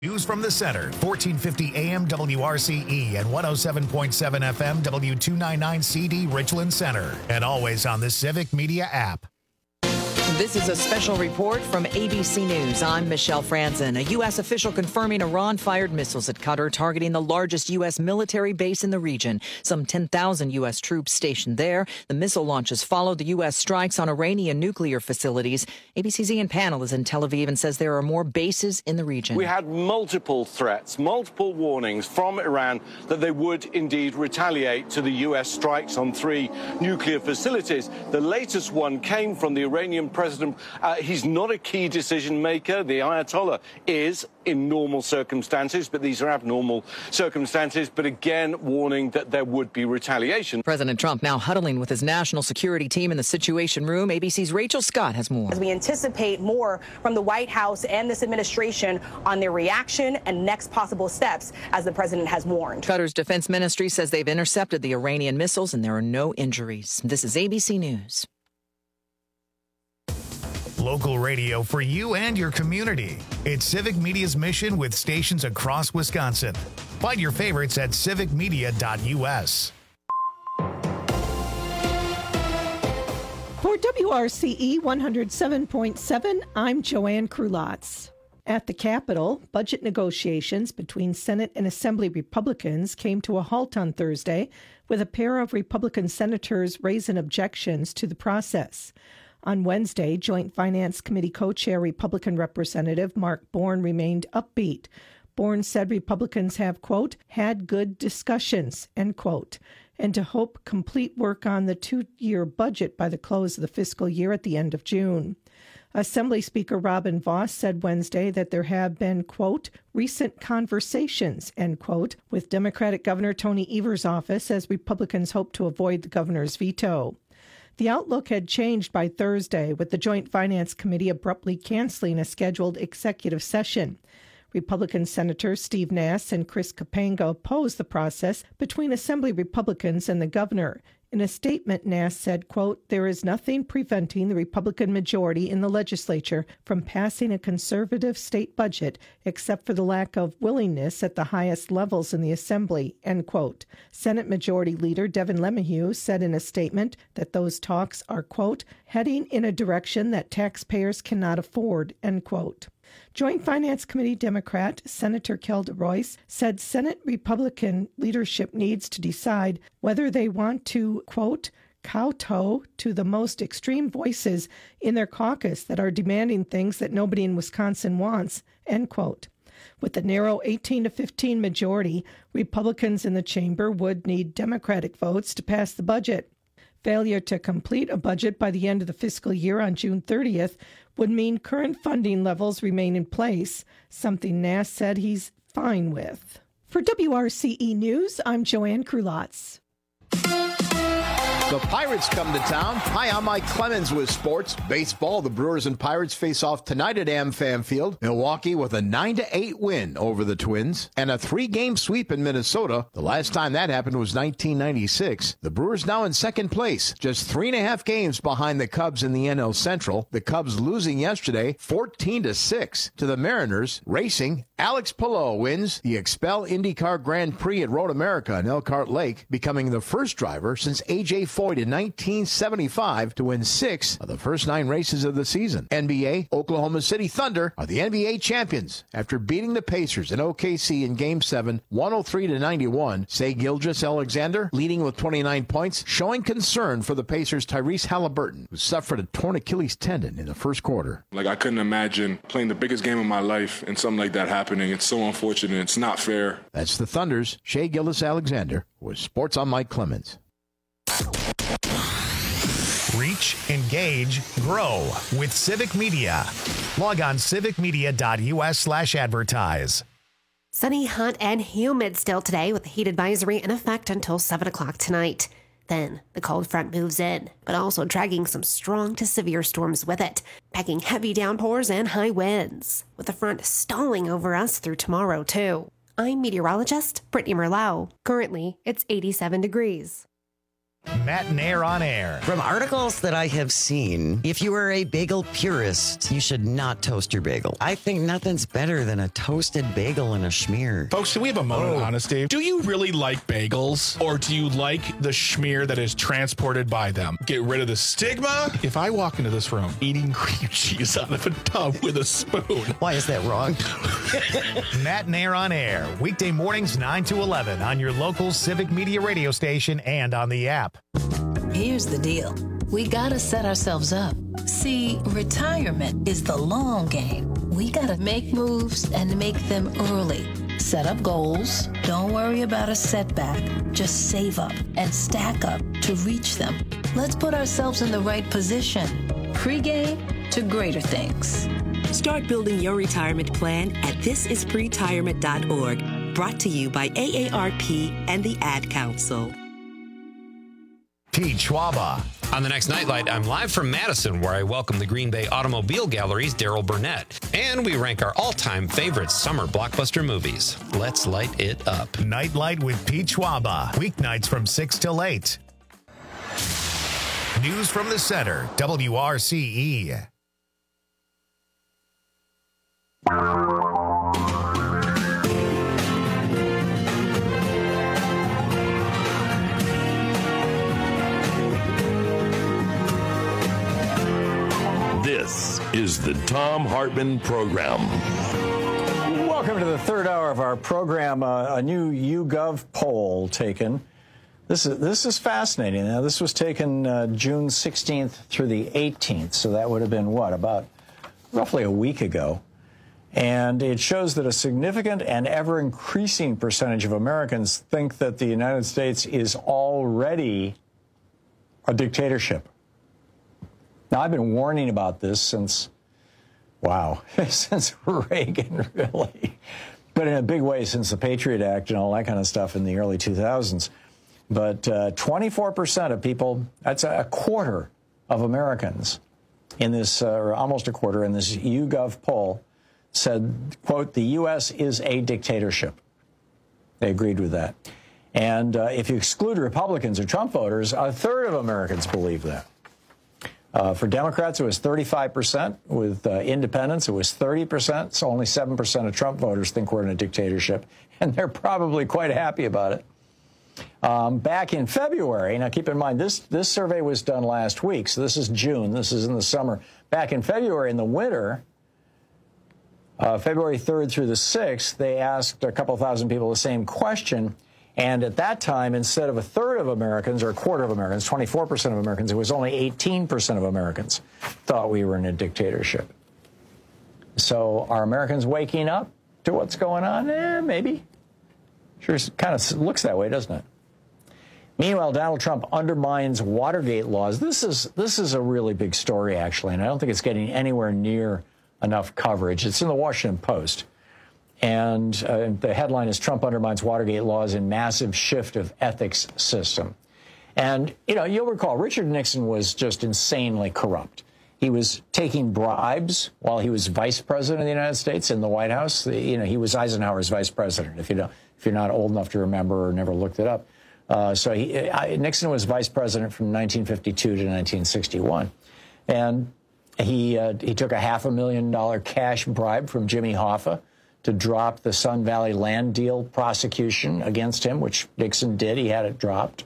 News from the center, 1450 AM WRCE and 107.7 FM W299CD Richland Center. And always on the Civic Media app. This is a special report from ABC News. I'm Michelle Franzen. A U.S. official confirming Iran fired missiles at Qatar, targeting the largest U.S. military base in the region. Some 10,000 U.S. troops stationed there. The missile launches followed the U.S. strikes on Iranian nuclear facilities. ABC's Ian Pannell is in Tel Aviv and says there are more bases in the region. We had multiple threats, multiple warnings from Iran that they would indeed retaliate to the U.S. strikes on 3 nuclear facilities. The latest one came from the Iranian president. He's not a key decision maker. The Ayatollah is in normal circumstances, but these are abnormal circumstances. But again, warning that there would be retaliation. President Trump now huddling with his national security team in the Situation Room. ABC's Rachel Scott has more. As we anticipate more from the White House and this administration on their reaction and next possible steps, as the president has warned. Qatar's defense ministry says they've intercepted the Iranian missiles and there are no injuries. This is ABC News. Local radio for you and your community. It's Civic Media's mission with stations across Wisconsin. Find your favorites at civicmedia.us. For WRCE 107.7, I'm Joanne Krulotz. At the Capitol, budget negotiations between Senate and Assembly Republicans came to a halt on Thursday, with a pair of Republican senators raising objections to the process. On Wednesday, Joint Finance Committee co-chair Republican Representative Mark Bourne remained upbeat. Bourne said Republicans have, quote, had good discussions, end quote, and to hope complete work on the 2-year budget by the close of the fiscal year at the end of June. Assembly Speaker Robin Vos said Wednesday that there have been, quote, recent conversations, end quote, with Democratic Governor Tony Evers' office as Republicans hope to avoid the governor's veto. The outlook had changed by Thursday, with the Joint Finance Committee abruptly canceling a scheduled executive session. Republican Senators Steve Nass and Chris Kapanga opposed the process between Assembly Republicans and the governor. In a statement, Nass said, quote, there is nothing preventing the Republican majority in the legislature from passing a conservative state budget except for the lack of willingness at the highest levels in the Assembly, end quote. Senate Majority Leader Devin LeMahieu said in a statement that those talks are, quote, heading in a direction that taxpayers cannot afford, end quote. Joint Finance Committee Democrat Senator Kelda Royce said Senate Republican leadership needs to decide whether they want to, quote, kowtow to the most extreme voices in their caucus that are demanding things that nobody in Wisconsin wants, end quote. With the narrow 18-15 majority, Republicans in the chamber would need Democratic votes to pass the budget. Failure to complete a budget by the end of the fiscal year on June 30th would mean current funding levels remain in place, something Nass said he's fine with. For WRCE News, I'm Joanne Krulotz. The Pirates come to town. Hi, I'm Mike Clemens with sports. Baseball, the Brewers and Pirates face off tonight at AmFam Field. Milwaukee with a 9-8 win over the Twins and a 3-game sweep in Minnesota. The last time that happened was 1996. The Brewers now in second place, just 3.5 games behind the Cubs in the NL Central. The Cubs losing yesterday 14-6 to the Mariners. Racing, Alex Palou wins the Expel IndyCar Grand Prix at Road America in Elkhart Lake, becoming the first driver since A.J. Foyt in 1975 to win 6 of the first 9 races of the season. NBA, Oklahoma City Thunder are the NBA champions after beating the Pacers in OKC in Game 7, 103-91. Shai Gilgeous-Alexander leading with 29 points, showing concern for the Pacers' Tyrese Halliburton, who suffered a torn Achilles tendon in the first quarter. I couldn't imagine playing the biggest game of my life and something like that happening. It's so unfortunate. It's not fair. That's the Thunder's Shai Gilgeous-Alexander with Sports on Mike Clemens. Reach, engage, grow with Civic Media. Log on civicmedia.us/advertise. Sunny, hot, and humid still today with the heat advisory in effect until 7 o'clock tonight. Then the cold front moves in, but also dragging some strong to severe storms with it, packing heavy downpours and high winds, with the front stalling over us through tomorrow, too. I'm meteorologist Brittany Merlot. Currently, it's 87 degrees. Matt and Air on Air. From articles that I have seen, if you are a bagel purist, you should not toast your bagel. I think nothing's better than a toasted bagel and a schmear. Folks, can we have a moment of honesty? Do you really like bagels, or do you like the schmear that is transported by them? Get rid of the stigma. If I walk into this room eating cream cheese out of a tub with a spoon. Why is that wrong? Matt and Air on Air, weekday mornings 9 to 11 on your local Civic Media radio station and on the app. Here's the deal. We gotta set ourselves up. See, retirement is the long game. We gotta make moves and make them early. Set up goals. Don't worry about a setback. Just save up and stack up to reach them. Let's put ourselves in the right position. Pre-game to greater things. Start building your retirement plan at thisispretirement.org. Brought to you by AARP and the Ad Council. Pete Schwaba. On the next Nightlight, I'm live from Madison, where I welcome the Green Bay Automobile Gallery's Daryl Burnett. And we rank our all-time favorite summer blockbuster movies. Let's light it up. Nightlight with Pete Schwaba. Weeknights from 6 till 8. News from the center, WRCE. This is the Thom Hartmann Program. Welcome to the third hour of our program. A new YouGov poll taken. This is fascinating. Now, this was taken June 16th through the 18th, so that would have been, about roughly a week ago. And it shows that a significant and ever-increasing percentage of Americans think that the United States is already a dictatorship. Now, I've been warning about this since Reagan, really. But in a big way since the Patriot Act and all that kind of stuff in the early 2000s. But 24% of people, that's a quarter of Americans in this, or almost a quarter in this YouGov poll, said, quote, the U.S. is a dictatorship. They agreed with that. And if you exclude Republicans or Trump voters, a third of Americans believe that. For Democrats, it was 35%. With independents, it was 30%. So only 7% of Trump voters think we're in a dictatorship. And they're probably quite happy about it. Back in February, now keep in mind, this survey was done last week. So this is June. This is in the summer. Back in February, in the winter, February 3rd through the 6th, they asked a couple thousand people the same question. And at that time, instead of a third of Americans, or a quarter of Americans, 24% of Americans, it was only 18% of Americans thought we were in a dictatorship. So are Americans waking up to what's going on? Maybe. Sure kind of looks that way, doesn't it? Meanwhile, Donald Trump undermines Watergate laws. This is a really big story, actually, and I don't think it's getting anywhere near enough coverage. It's in the Washington Post. And the headline is Trump undermines Watergate laws in massive shift of ethics system. And, you'll recall Richard Nixon was just insanely corrupt. He was taking bribes while he was vice president of the United States in the White House. He was Eisenhower's vice president, if you're not old enough to remember or never looked it up. So Nixon was vice president from 1952 to 1961. And he took a $500,000 cash bribe from Jimmy Hoffa to drop the Sun Valley land deal prosecution against him, which Nixon did. He had it dropped.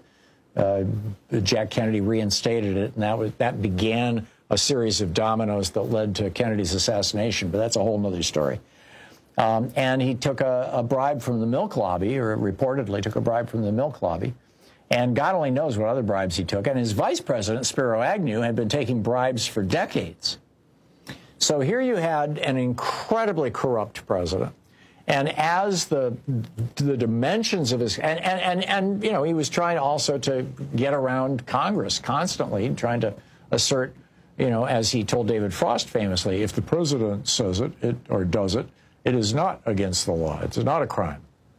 Jack Kennedy reinstated it, and that began a series of dominoes that led to Kennedy's assassination, but that's a whole other story. And he took a bribe from the milk lobby, or reportedly took a bribe from the milk lobby, and God only knows what other bribes he took. And his vice president, Spiro Agnew, had been taking bribes for decades. So here you had an incredibly corrupt president, and as the dimensions of his and he was trying also to get around Congress constantly, trying to assert, as he told David Frost famously, if the president says it or does it, it is not against the law. It's not a crime.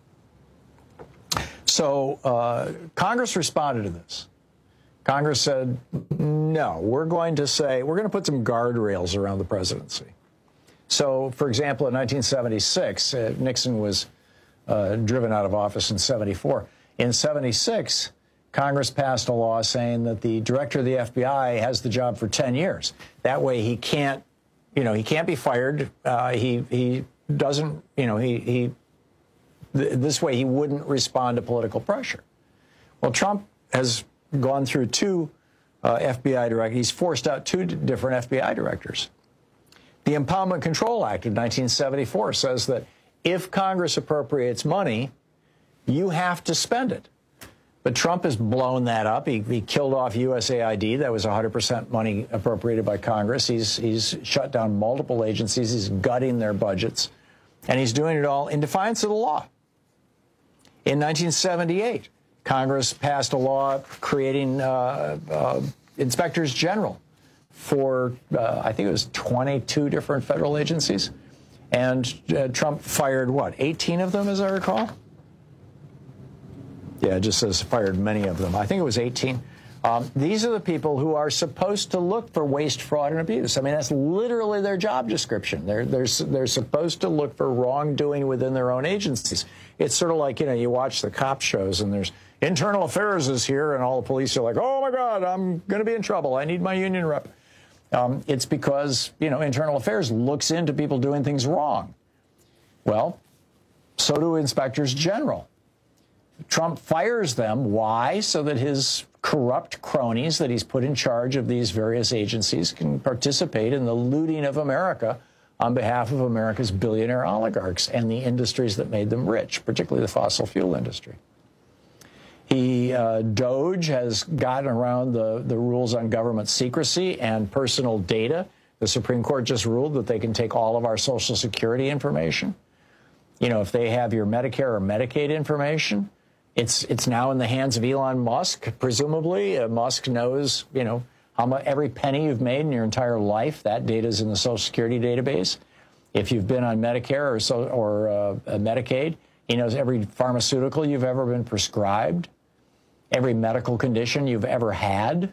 So Congress responded to this. Congress said, no, we're going to put some guardrails around the presidency. So, for example, in 1976, Nixon was driven out of office in 74. In 76, Congress passed a law saying that the director of the FBI has the job for 10 years. That way he can't, he can't be fired. He doesn't, this way he wouldn't respond to political pressure. Well, Trump has gone through two FBI directors. He's forced out two different FBI directors. The Impoundment Control Act of 1974 says that if Congress appropriates money, you have to spend it. But Trump has blown that up. He killed off USAID. That was 100% money appropriated by Congress. He's shut down multiple agencies. He's gutting their budgets. And he's doing it all in defiance of the law. In 1978, Congress passed a law creating inspectors general for, I think it was 22 different federal agencies. And Trump fired, 18 of them, as I recall? Yeah, it just says fired many of them. I think it was 18. These are the people who are supposed to look for waste, fraud, and abuse. I mean, that's literally their job description. They're supposed to look for wrongdoing within their own agencies. It's sort of like, you watch the cop shows and there's internal affairs is here and all the police are like, oh, my God, I'm going to be in trouble. I need my union rep. It's because, internal affairs looks into people doing things wrong. Well, so do inspectors general. Trump fires them. Why? So that his corrupt cronies that he's put in charge of these various agencies can participate in the looting of America on behalf of America's billionaire oligarchs and the industries that made them rich, particularly the fossil fuel industry. DOJ has gotten around the rules on government secrecy and personal data. The Supreme Court just ruled that they can take all of our Social Security information. If they have your Medicare or Medicaid information, it's now in the hands of Elon Musk, presumably. Musk knows, how much every penny you've made in your entire life. That data is in the Social Security database. If you've been on Medicare or Medicaid, he knows every pharmaceutical you've ever been prescribed, every medical condition you've ever had.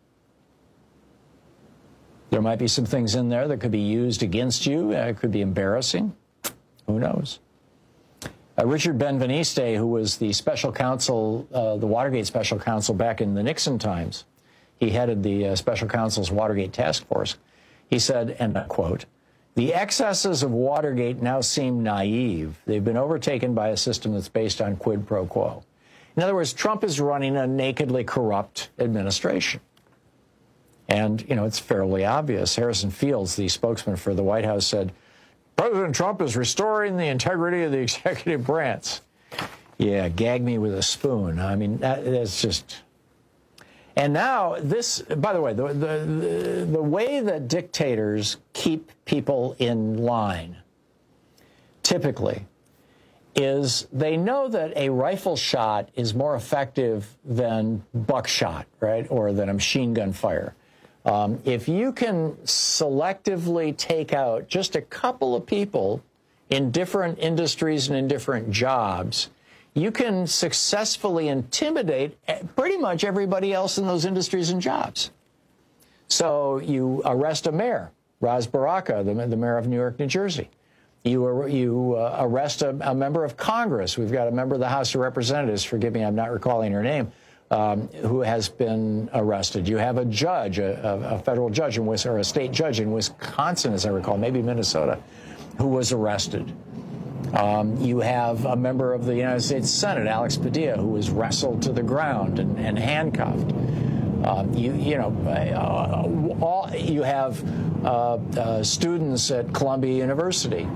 There might be some things in there that could be used against you. It could be embarrassing. Who knows? Richard Benveniste, who was the special counsel, the Watergate special counsel back in the Nixon times, he headed the special counsel's Watergate task force. He said, and I quote, "The excesses of Watergate now seem naive. They've been overtaken by a system that's based on quid pro quo." In other words, Trump is running a nakedly corrupt administration. And, it's fairly obvious. Harrison Fields, the spokesman for the White House, said, "President Trump is restoring the integrity of the executive branch." Yeah, gag me with a spoon. I mean, that's just... And now this, by the way, the way that dictators keep people in line, typically, is they know that a rifle shot is more effective than buckshot, right, or than a machine gun fire. If you can selectively take out just a couple of people in different industries and in different jobs, you can successfully intimidate pretty much everybody else in those industries and jobs. So you arrest a mayor, Ras Baraka, the mayor of New York, New Jersey. You arrest a member of Congress. We've got a member of the House of Representatives, forgive me, I'm not recalling her name, who has been arrested. You have a judge, a federal judge, or a state judge in Wisconsin, as I recall, maybe Minnesota, who was arrested. You have a member of the United States Senate, Alex Padilla, who was wrestled to the ground and handcuffed. You have students at Columbia University.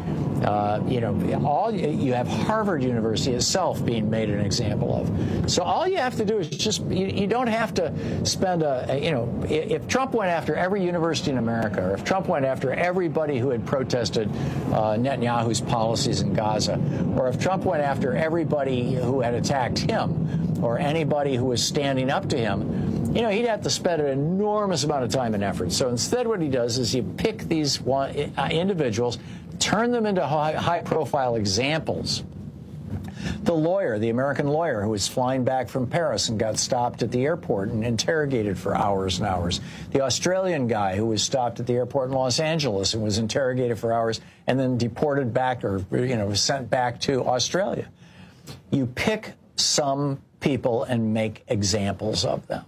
You have Harvard University itself being made an example of. So all you have to do is just, you don't have to spend if Trump went after every university in America, or if Trump went after everybody who had protested Netanyahu's policies in Gaza, or if Trump went after everybody who had attacked him, or anybody who was standing up to him, he'd have to spend an enormous amount of time and effort. So instead what he does is he pick these individuals, turn them into high-profile examples. The lawyer, the American lawyer who was flying back from Paris and got stopped at the airport and interrogated for hours and hours. The Australian guy who was stopped at the airport in Los Angeles and was interrogated for hours and then deported back or sent back to Australia. You pick some people and make examples of them.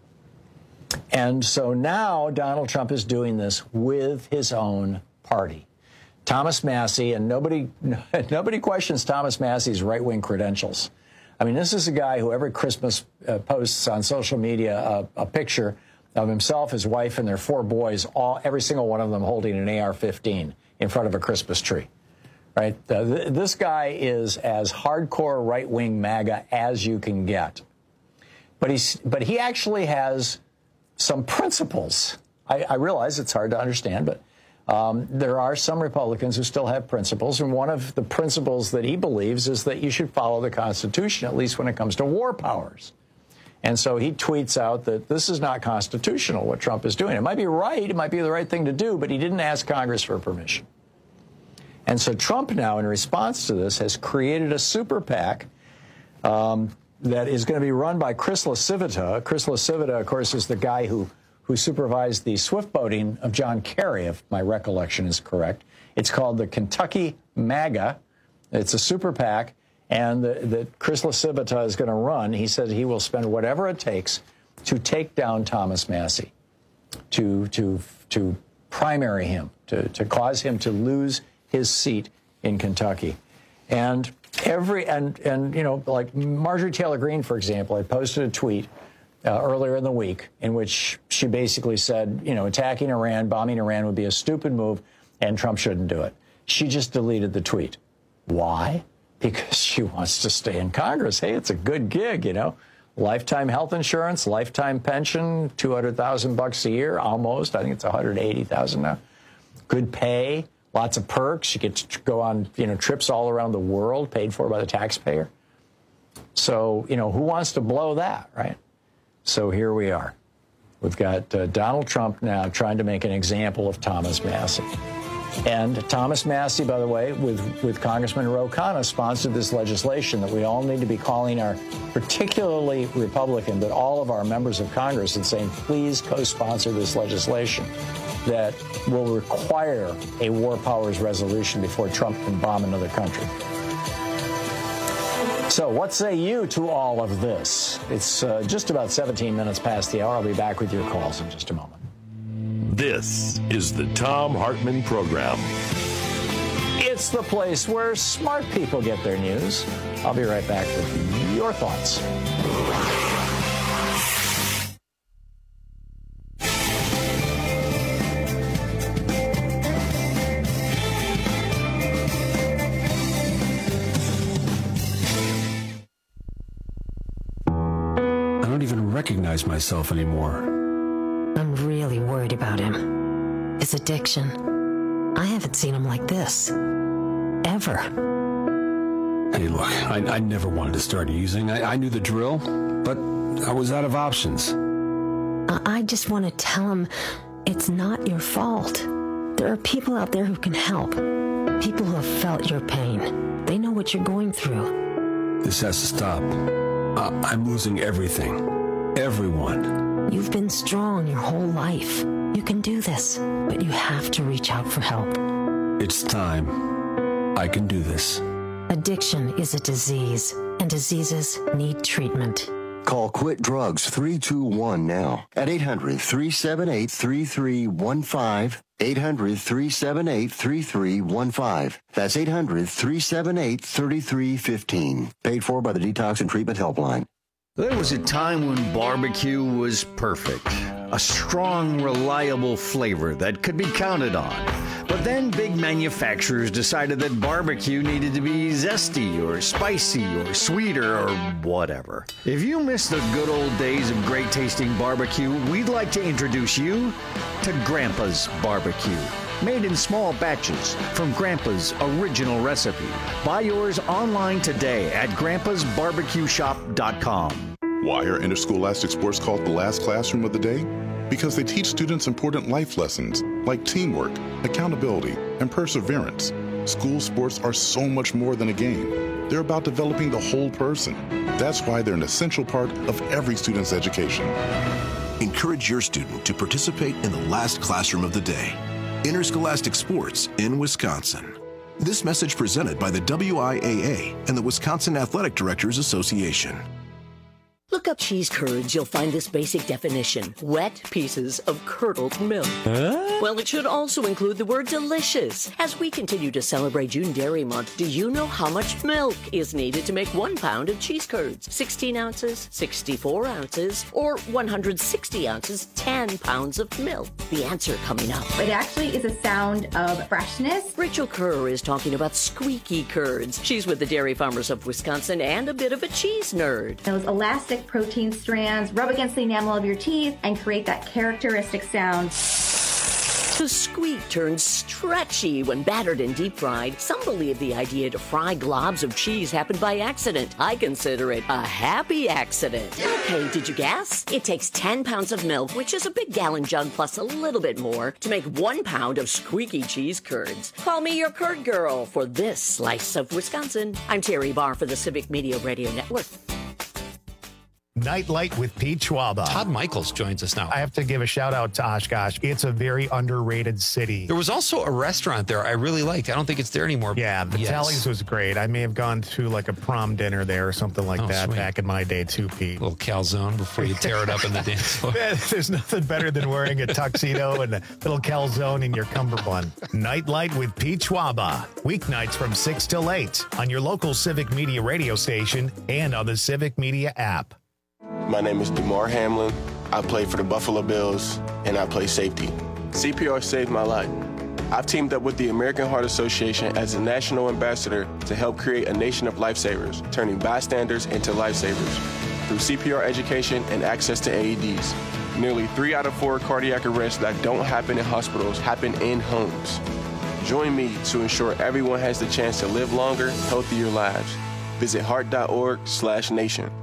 And so now Donald Trump is doing this with his own party. Thomas Massie, and nobody questions Thomas Massie's right-wing credentials. I mean, this is a guy who every Christmas posts on social media a picture of himself, his wife, and their 4 boys, every single one of them holding an AR-15 in front of a Christmas tree. Right? This guy is as hardcore right-wing MAGA as you can get. But he actually has some principles. I realize it's hard to understand, but there are some Republicans who still have principles, and one of the principles that he believes is that you should follow the Constitution, at least when it comes to war powers. And so he tweets out that this is not constitutional, what Trump is doing. It might be right, it might be the right thing to do, but he didn't ask Congress for permission. And so Trump now, in response to this, has created a super PAC that is going to be run by Chris LaCivita. Chris LaCivita, of course, is the guy who supervised the swift boating of John Kerry, if my recollection is correct. It's called the Kentucky MAGA. It's a super PAC, and that Chris LaCivita is going to run. He said he will spend whatever it takes to take down Thomas Massie, to primary him, to cause him to lose his seat in Kentucky. And you know, like Marjorie Taylor Greene, for example, I posted a tweet earlier in the week in which she basically said, you know, attacking Iran, bombing Iran would be a stupid move and Trump shouldn't do it. She just deleted the tweet. Why? Because she wants to stay in Congress. Hey, it's a good gig, you know. Lifetime health insurance, lifetime pension, $200,000 a year, almost. I think it's $180,000 now. Good pay. Lots of perks. You get to go on, you know, trips all around the world paid for by the taxpayer. So, you know, who wants to blow that, right? So here we are. We've got Donald Trump now trying to make an example of Thomas Massie. And Thomas Massie, by the way, with Congressman Ro Khanna, sponsored this legislation that we all need to be calling our particularly Republican, but all of our members of Congress and saying, please co-sponsor this legislation that will require a war powers resolution before Trump can bomb another country. So what say you to all of this? It's just about 17 minutes past the hour. I'll be back with your calls in just a moment. This is the Thom Hartmann Program. It's the place where smart people get their news. I'll be right back with your thoughts. I don't even recognize myself anymore. I'm really worried about him. His addiction. I haven't seen him like this. Ever. Hey, look, I never wanted to start using. I knew the drill, but I was out of options. I just want to tell him it's not your fault. There are people out there who can help. People who have felt your pain. They know what you're going through. This has to stop. I'm losing everything. Everyone. You've been strong your whole life. You can do this, but you have to reach out for help. It's time. I can do this. Addiction is a disease, and diseases need treatment. Call Quit Drugs 321 now at 800-378-3315. 800-378-3315. That's 800-378-3315. Paid for by the Detox and Treatment Helpline. There was a time when barbecue was perfect. A strong, reliable flavor that could be counted on. But then big manufacturers decided that barbecue needed to be zesty or spicy or sweeter or whatever. If you miss the good old days of great tasting barbecue, we'd like to introduce you to Grandpa's Barbecue. Made in small batches from Grandpa's original recipe. Buy yours online today at grandpasbarbecueshop.com. Why are interscholastic sports called the last classroom of the day? Because they teach students important life lessons like teamwork, accountability, and perseverance. School sports are so much more than a game. They're about developing the whole person. That's why they're an essential part of every student's education. Encourage your student to participate in the last classroom of the day. Interscholastic Sports in Wisconsin. This message presented by the WIAA and the Wisconsin Athletic Directors Association. Look up cheese curds, you'll find this basic definition. Wet pieces of curdled milk. Well, it should also include the word delicious. As we continue to celebrate June Dairy Month, do you know how much milk is needed to make 1 pound of cheese curds? 16 ounces, 64 ounces, or 160 ounces, 10 pounds of milk? The answer coming up. It actually is a sound of freshness. Rachel Kerr is talking about squeaky curds. She's with the Dairy Farmers of Wisconsin and a bit of a cheese nerd. Those elastic protein strands rub against the enamel of your teeth and create that characteristic sound. The squeak turns stretchy when battered and deep fried. Some believe the idea to fry globs of cheese happened by accident. I consider it a happy accident. Okay, did you guess? It takes 10 pounds of milk, which is a big gallon jug plus a little bit more, to make 1 pound of squeaky cheese curds. Call me your curd girl for this slice of Wisconsin. I'm Terry Barr for the Civic Media Radio Network. Nightlight with Pete Schwaba. Todd Michaels joins us now. I have to give a shout out to Oshkosh. It's a very underrated city. There was also a restaurant there I really liked. I don't think it's there anymore. Yeah, the Tallies was great. I may have gone to like a prom dinner there or something like that back in my day too, Pete. A little calzone before you tear it up in the dance floor. There's nothing better than wearing a tuxedo and a little calzone in your cummerbund. Nightlight with Pete Schwaba. Weeknights from 6 till 8 on your local Civic Media radio station and on the Civic Media app. My name is DeMar Hamlin. I play for the Buffalo Bills, and I play safety. CPR saved my life. I've teamed up with the American Heart Association as a national ambassador to help create a nation of lifesavers, turning bystanders into lifesavers through CPR education and access to AEDs. Nearly 3 out of 4 cardiac arrests that don't happen in hospitals happen in homes. Join me to ensure everyone has the chance to live longer, healthier lives. Visit heart.org/nation.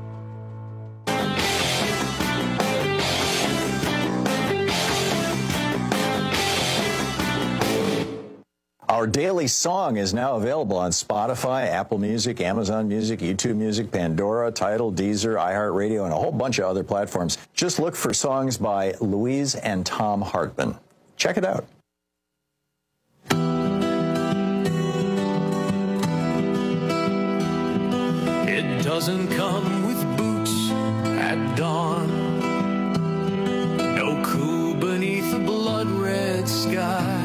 Our daily song is now available on Spotify, Apple Music, Amazon Music, YouTube Music, Pandora, Tidal, Deezer, iHeartRadio, and a whole bunch of other platforms. Just look for songs by Louise and Tom Hartman. Check it out. It doesn't come with boots at dawn. No cool beneath the blood-red sky.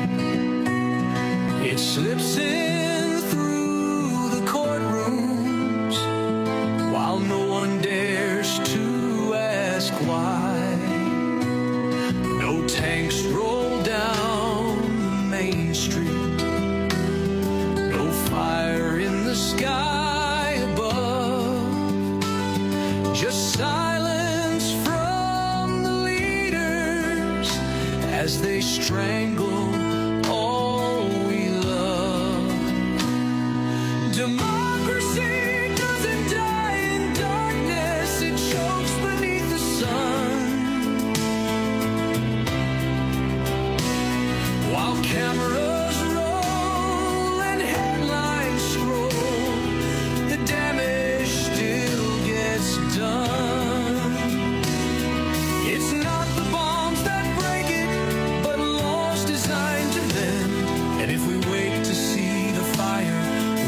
It slips in through the courtrooms while no one dares to ask why. No tanks roll down Main Street. No fire in the sky above. Just silence from the leaders as they strangle democracy. Doesn't die in darkness, it chokes beneath the sun. While cameras roll and headlines scroll, the damage still gets done. It's not the bombs that break it, but laws designed to them. And if we wait to see the fire,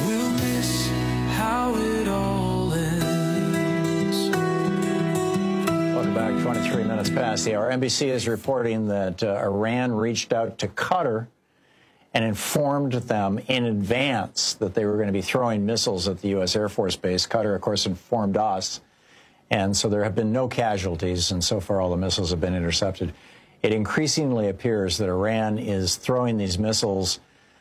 how it all ends. Welcome back. 23 minutes past the hour. NBC is reporting that Iran reached out to Qatar and informed them in advance that they were going to be throwing missiles at the U.S. Air Force Base. Qatar, of course, informed us. And so there have been no casualties, and so far all the missiles have been intercepted. It increasingly appears that Iran is throwing these missiles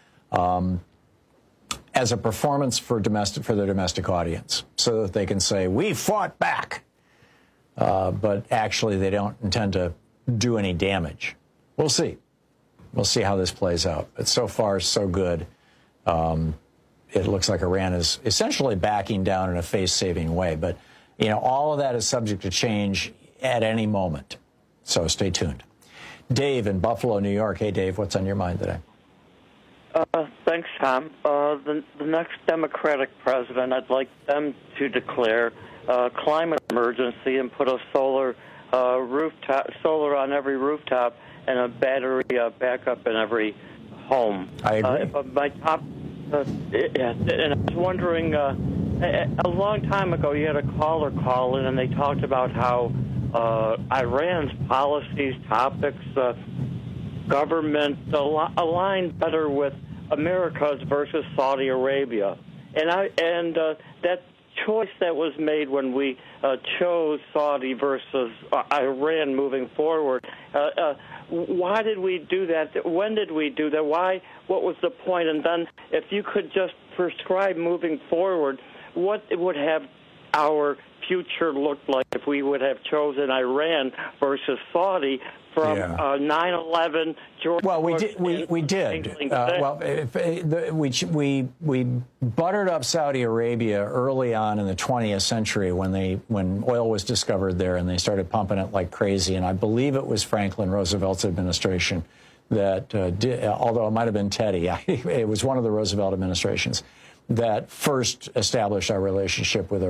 as a performance for their domestic audience, so that they can say, we fought back. But actually, they don't intend to do any damage. We'll see. We'll see how this plays out. But so far, so good. It looks like Iran is essentially backing down in a face-saving way. But, you know, all of that is subject to change at any moment. So stay tuned. Dave in Buffalo, New York. Hey, Dave, what's on your mind today? Thanks, Tom. The next Democratic president, I'd like them to declare climate emergency and put a solar on every rooftop and a battery backup in every home. I agree. And I was wondering, a long time ago, you had a caller call in, and they talked about how Iran's policies, topics, government align better with America's versus Saudi Arabia, and that choice that was made when we chose Saudi versus Iran moving forward. Why did we do that? When did we do that? Why? What was the point? And then, if you could just prescribe moving forward, what would have our future looked like if we would have chosen Iran versus Saudi from 9/11? George Well, we Bush did. We did. We buttered up Saudi Arabia early on in the 20th century when oil was discovered there, and they started pumping it like crazy. And I believe it was Franklin Roosevelt's administration that did, although it might have been Teddy. It was one of the Roosevelt administrations that first established our relationship with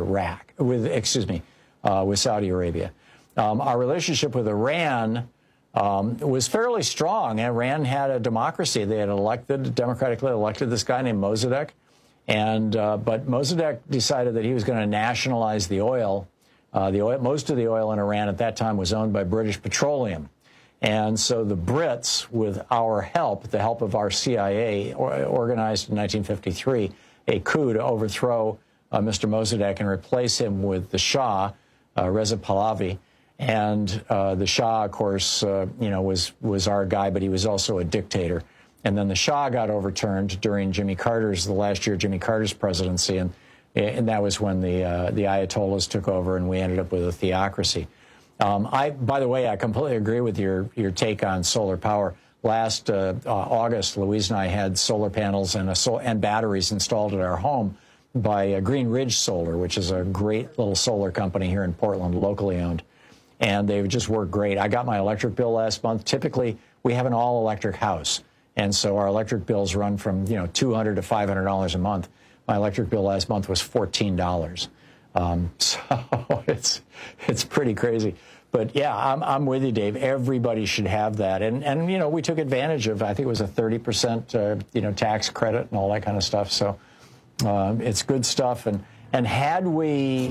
with Saudi Arabia. Our relationship with Iran was fairly strong. Iran had a democracy. They had democratically elected this guy named Mossadegh, but Mossadegh decided that he was going to nationalize the oil. Most of the oil in Iran at that time was owned by British Petroleum. And so the Brits, with our help, the help of our CIA, organized in 1953 a coup to overthrow Mr. Mossadegh and replace him with the Shah, Reza Pahlavi. And the Shah, of course, was our guy, but he was also a dictator. And then the Shah got overturned during the last year of Jimmy Carter's presidency, and that was when the Ayatollahs took over, and we ended up with a theocracy. By the way, I completely agree with your take on solar power. Last August, Louise and I had solar panels and batteries installed at our home by Green Ridge Solar, which is a great little solar company here in Portland, locally owned. And they've just worked great. I got my electric bill last month. Typically, we have an all-electric house, and so our electric bills run from $200 to $500 a month. My electric bill last month was $14. So it's pretty crazy. But yeah, I'm with you, Dave. Everybody should have that. And we took advantage of, I think it was a 30% tax credit and all that kind of stuff. So it's good stuff. And had we,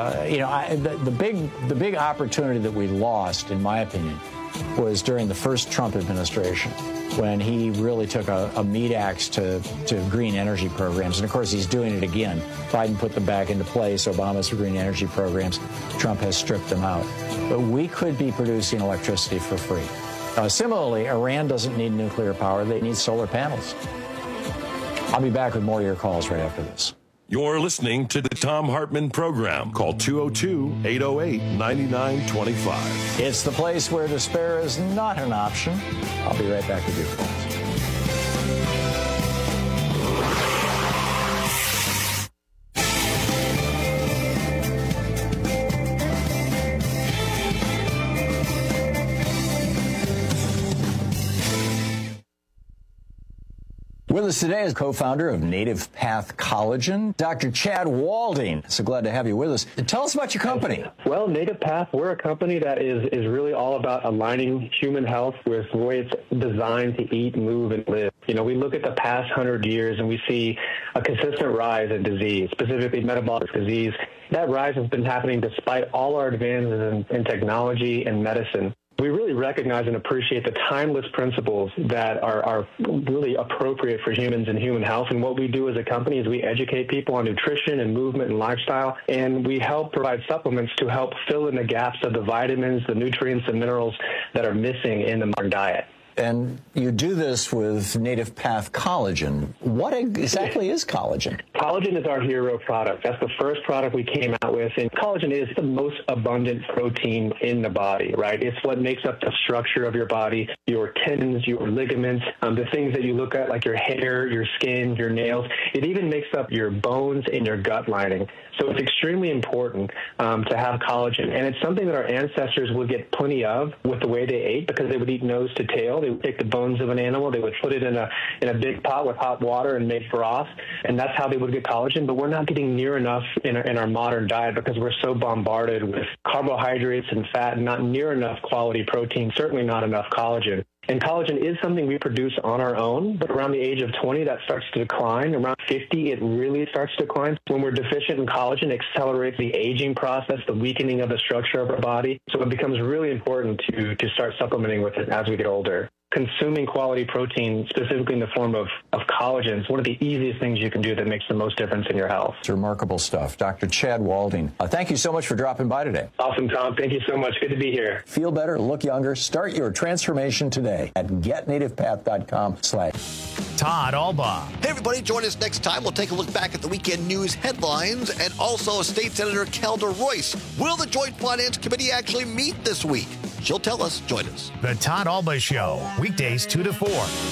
the big opportunity that we lost, in my opinion, was during the first Trump administration, when he really took a meat axe to green energy programs. And, of course, he's doing it again. Biden put them back into place, Obama's green energy programs. Trump has stripped them out. But we could be producing electricity for free. Similarly, Iran doesn't need nuclear power. They need solar panels. I'll be back with more of your calls right after this. You're listening to the Thom Hartmann Program. Call 202-808-9925. It's the place where despair is not an option. I'll be right back with your calls. With us today is co-founder of Native Path Collagen, Dr. Chad Walding. So glad to have you with us. Tell us about your company. Well, Native Path, we're a company that is really all about aligning human health with the way it's designed to eat, move, and live. We look at the past 100 years and we see a consistent rise in disease, specifically metabolic disease. That rise has been happening despite all our advances in technology and medicine. We really recognize and appreciate the timeless principles that are really appropriate for humans and human health. And what we do as a company is we educate people on nutrition and movement and lifestyle, and we help provide supplements to help fill in the gaps of the vitamins, the nutrients, and minerals that are missing in the modern diet. And you do this with Native Path Collagen. What exactly is collagen? Collagen is our hero product. That's the first product we came out with. And collagen is the most abundant protein in the body, right? It's what makes up the structure of your body, your tendons, your ligaments, the things that you look at like your hair, your skin, your nails. It even makes up your bones and your gut lining. So it's extremely important to have collagen. And it's something that our ancestors would get plenty of with the way they ate, because they would eat nose to tail. They would take the bones of an animal, they would put it in a big pot with hot water and make broth, and that's how they would get collagen. But we're not getting near enough in our modern diet because we're so bombarded with carbohydrates and fat, and not near enough quality protein, certainly not enough collagen. And collagen is something we produce on our own, but around the age of 20, that starts to decline. Around 50, it really starts to decline. When we're deficient in collagen, it accelerates the aging process, the weakening of the structure of our body. So it becomes really important to start supplementing with it as we get older. Consuming quality protein, specifically in the form of collagen, is one of the easiest things you can do that makes the most difference in your health. It's remarkable stuff. Dr. Chad Walding, thank you so much for dropping by today. Awesome, Tom. Thank you so much. Good to be here. Feel better, look younger. Start your transformation today at getnativepath.com/. Todd Alba. Hey, everybody, join us next time. We'll take a look back at the weekend news headlines and also State Senator Kelda Royce. Will the Joint Finance Committee actually meet this week? She'll tell us. Join us. The Todd Alba Show, weekdays 2 to 4.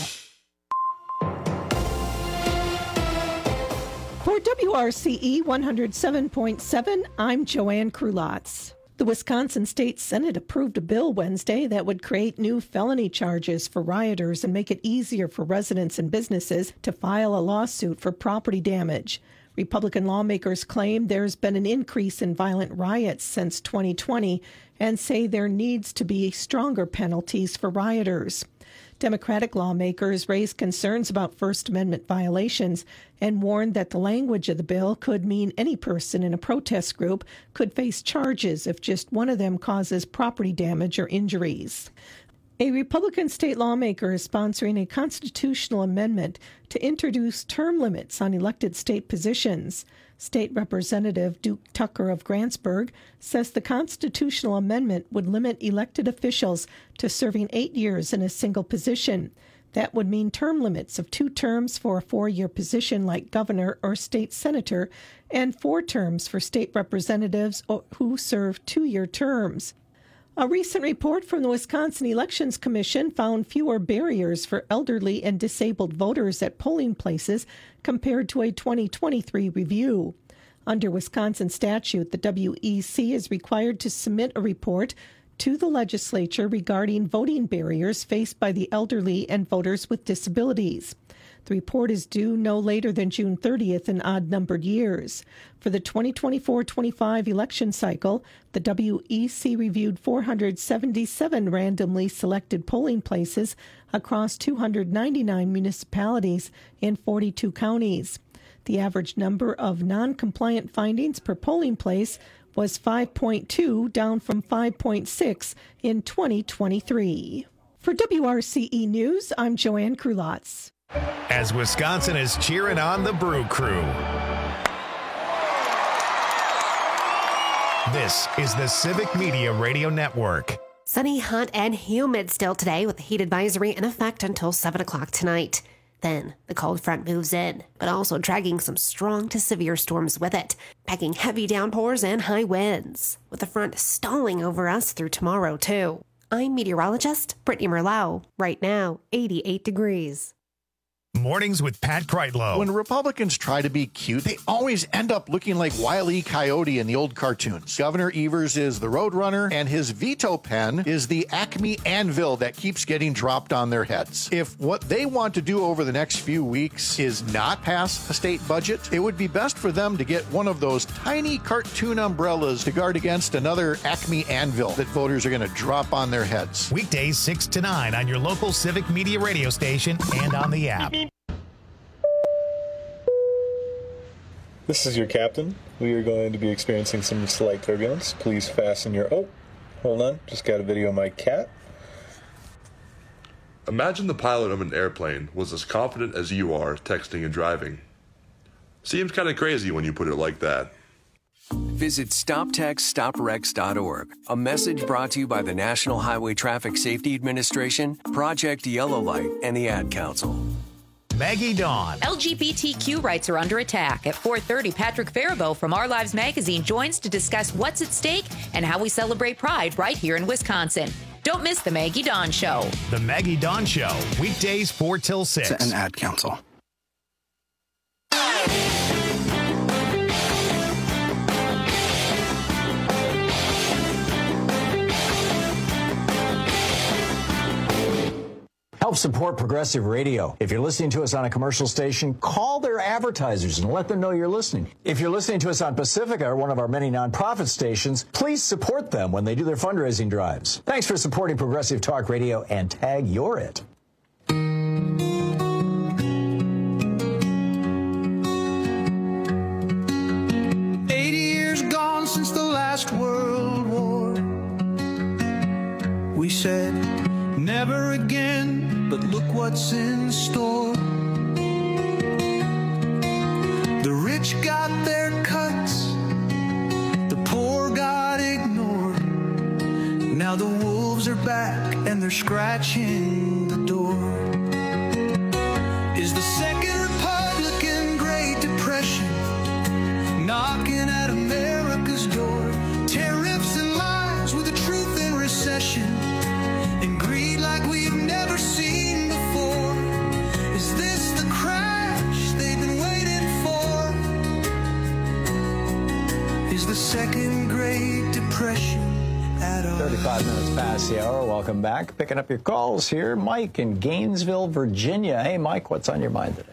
For WRCE 107.7, I'm Joanne Krulotz. The Wisconsin State Senate approved a bill Wednesday that would create new felony charges for rioters and make it easier for residents and businesses to file a lawsuit for property damage. Republican lawmakers claim there's been an increase in violent riots since 2020 and say there needs to be stronger penalties for rioters. Democratic lawmakers raised concerns about First Amendment violations and warned that the language of the bill could mean any person in a protest group could face charges if just one of them causes property damage or injuries. A Republican state lawmaker is sponsoring a constitutional amendment to introduce term limits on elected state positions. State Representative Duke Tucker of Grantsburg says the constitutional amendment would limit elected officials to serving 8 years in a single position. That would mean term limits of 2 terms for a 4-year position like governor or state senator and 4 terms for state representatives who serve 2-year terms. A recent report from the Wisconsin Elections Commission found fewer barriers for elderly and disabled voters at polling places compared to a 2023 review. Under Wisconsin statute, the WEC is required to submit a report to the legislature regarding voting barriers faced by the elderly and voters with disabilities. The report is due no later than June 30th in odd-numbered years. For the 2024-25 election cycle, the WEC reviewed 477 randomly selected polling places across 299 municipalities in 42 counties. The average number of non-compliant findings per polling place was 5.2, down from 5.6 in 2023. For WRCE News, I'm Joanne Krulotz. As Wisconsin is cheering on the Brew Crew. This is the Civic Media Radio Network. Sunny, hot, and humid still today with the heat advisory in effect until 7 o'clock tonight. Then the cold front moves in, but also dragging some strong to severe storms with it, packing heavy downpours and high winds, with the front stalling over us through tomorrow, too. I'm meteorologist Brittany Merlau. Right now, 88 degrees. Mornings with Pat Kreitlow. When Republicans try to be cute, they always end up looking like Wile E. Coyote in the old cartoons. Governor Evers is the Roadrunner, and his veto pen is the Acme anvil that keeps getting dropped on their heads. If what they want to do over the next few weeks is not pass a state budget, it would be best for them to get one of those tiny cartoon umbrellas to guard against another Acme anvil that voters are going to drop on their heads. Weekdays 6 to 9 on your local Civic Media radio station and on the app. This is your captain. We are going to be experiencing some slight turbulence. Please fasten your... Oh, hold on. Just got a video of my cat. Imagine the pilot of an airplane was as confident as you are texting and driving. Seems kind of crazy when you put it like that. Visit StopTextsStopWrecks.org. A message brought to you by the National Highway Traffic Safety Administration, Project Yellow Light, and the Ad Council. Maggie Dawn. LGBTQ rights are under attack. At 4:30, Patrick Faribault from Our Lives Magazine joins to discuss what's at stake and how we celebrate Pride right here in Wisconsin. Don't miss the Maggie Dawn Show. The Maggie Dawn Show, weekdays 4 till 6. An Ad Council. Help support Progressive Radio. If you're listening to us on a commercial station, call their advertisers and let them know you're listening. If you're listening to us on Pacifica or one of our many nonprofit stations, please support them when they do their fundraising drives. Thanks for supporting Progressive Talk Radio and tag You're It. 80 years gone since the last World War. We said never again, but look what's in store. The rich got their cuts, the poor got ignored. Now the wolves are back and they're scratching the door. Is the Second Republican Great Depression knocking at America's door? Tariffs and lies with the truth in recession, and greed like we've never seen before. Is this the crash they've been waiting for? Is the Second Great Depression at all? 35 minutes past the hour. Welcome back. Picking up your calls here. Mike in Gainesville, Virginia. Hey, Mike, what's on your mind today?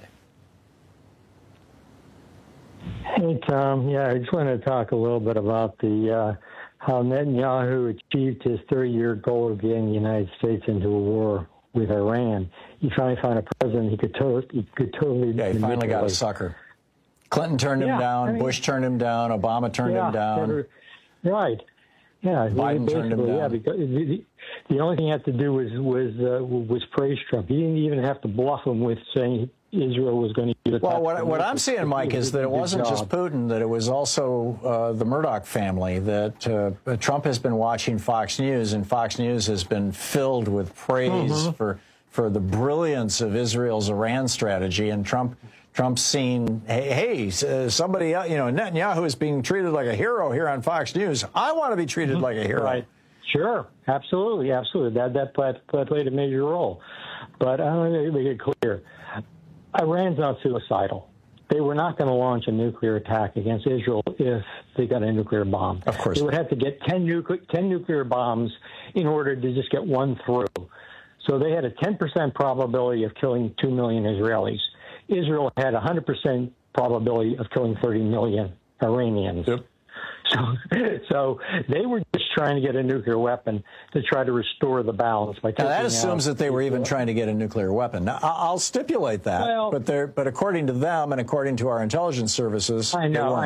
Hey, Tom. Yeah, I just want to talk a little bit about the how Netanyahu achieved his 30-year goal of getting the United States into a war with Iran. He finally found a president he could totally. Yeah, he finally got a sucker. Clinton turned him down. Bush turned him down. Obama turned him down. Right. Yeah, Biden turned him down. Yeah, because the only thing he had to do was praise Trump. He didn't even have to bluff him with saying Israel was going to use Well, what I'm seeing, Mike, is that it wasn't just Putin, that it was also the Murdoch family, that Trump has been watching Fox News, and Fox News has been filled with praise for the brilliance of Israel's Iran strategy, and Trump's seen, hey, somebody, Netanyahu is being treated like a hero here on Fox News. I want to be treated like a hero. Right. Sure. Absolutely. That played a major role. But I want to make it clear. Iran's not suicidal. They were not going to launch a nuclear attack against Israel if they got a nuclear bomb. Of course. They would have to get 10 nuclear bombs in order to just get one through. So they had a 10% probability of killing 2 million Israelis. Israel had a 100% probability of killing 30 million Iranians. Yep. So they were just trying to get a nuclear weapon to try to restore the balance. Now, that assumes that they were even trying to get a nuclear weapon. Now, I'll stipulate that, but according to them and according to our intelligence services, I know.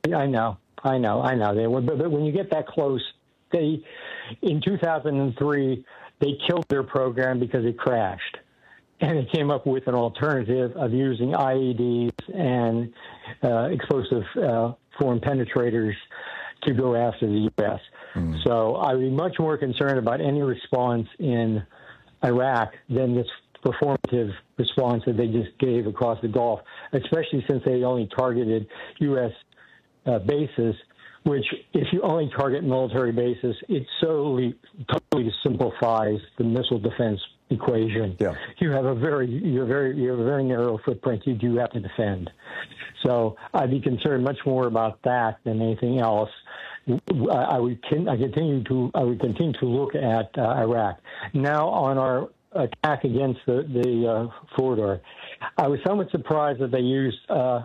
They were, but when you get that close, in 2003, they killed their program because it crashed. And they came up with an alternative of using IEDs and explosive foreign penetrators to go after the U.S. So I would be much more concerned about any response in Iraq than this performative response that they just gave across the Gulf, especially since they only targeted U.S. Bases, which if you only target military bases, it totally simplifies the missile defense equation. Yeah. You have a very narrow footprint you do have to defend. So I'd be concerned much more about that than anything else. I would continue to look at Iraq. Now on our attack against the corridor, I was somewhat surprised that they used a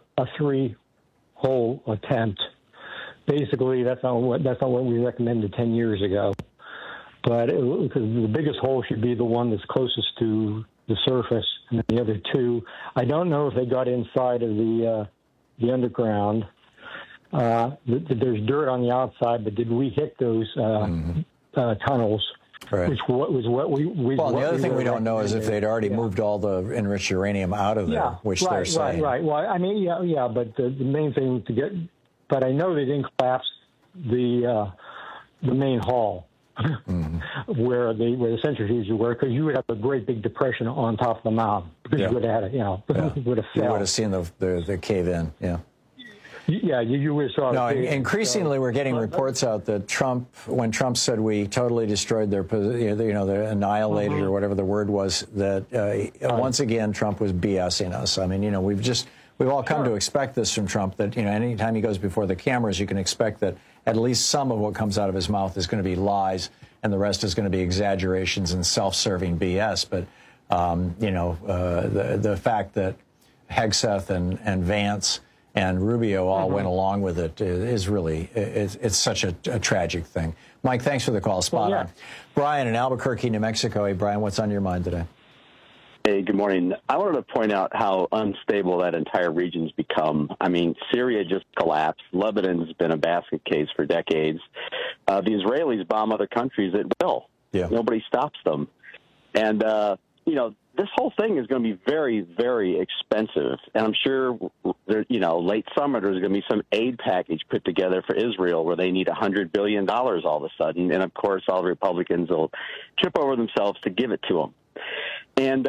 3-hole attempt. Basically, that's not what we recommended 10 years ago. But because the biggest hole should be the one that's closest to the surface, and the other two, I don't know if they got inside of the underground. There's dirt on the outside, but did we hit those tunnels? Right. Which was what we. Well, the other thing we don't know is if they'd already moved all the enriched uranium out of there, which they're saying. Right. Well, I mean, yeah. But the main thing to get, but I know they didn't collapse the main hall. Where the centrifuges were, because you would have a great big depression on top of the mountain, because you would have had it, would have fell. You would have seen the cave in, Yeah, you would have saw. No, increasingly we're getting reports out that when Trump said we totally destroyed their, they annihilated or whatever the word was, that once again Trump was BSing us. I mean, we've all come to expect this from Trump, that anytime he goes before the cameras, you can expect that at least some of what comes out of his mouth is going to be lies, and the rest is going to be exaggerations and self-serving BS. But The fact that Hegseth and Vance and Rubio all went along with it is really, it's such a tragic thing. Mike, thanks for the call. Spot on. Brian in Albuquerque, New Mexico. Hey, Brian, what's on your mind today? Hey, good morning. I wanted to point out how unstable that entire region's become. I mean, Syria just collapsed. Lebanon's been a basket case for decades. The Israelis bomb other countries at will. Yeah. Nobody stops them. And, this whole thing is going to be very, very expensive. And I'm sure, late summer there's going to be some aid package put together for Israel where they need $100 billion all of a sudden. And, of course, all the Republicans will trip over themselves to give it to them. And,